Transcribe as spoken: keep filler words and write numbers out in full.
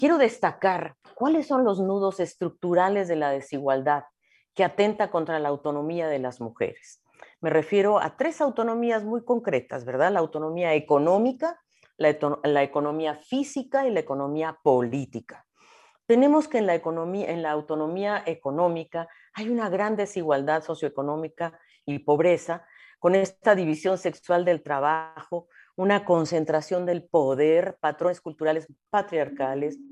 quiero destacar cuáles son los nudos estructurales de la desigualdad que atenta contra la autonomía de las mujeres. Me refiero a tres autonomías muy concretas, ¿verdad? La autonomía económica, la, la economía física y la economía política. Tenemos que en la, economía, en la autonomía económica hay una gran desigualdad socioeconómica y pobreza, con esta división sexual del trabajo, una concentración del poder, patrones culturales patriarcales,